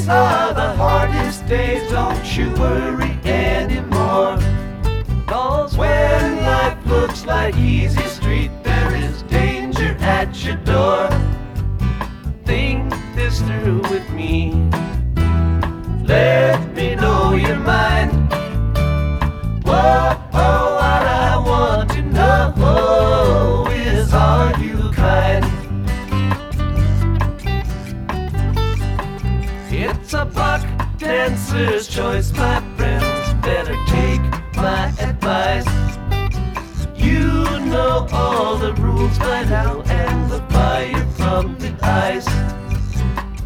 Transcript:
are the hardest days, don't you worry anymore. 'Cause when life looks like easy street, there is danger at your door. Think this through with me. Let me know your mind. Whoa, what I want to know is, are you kind? It's a buck dancer's choice, my friends. Better take my advice. You know all the rules by now, and the fire from the ice.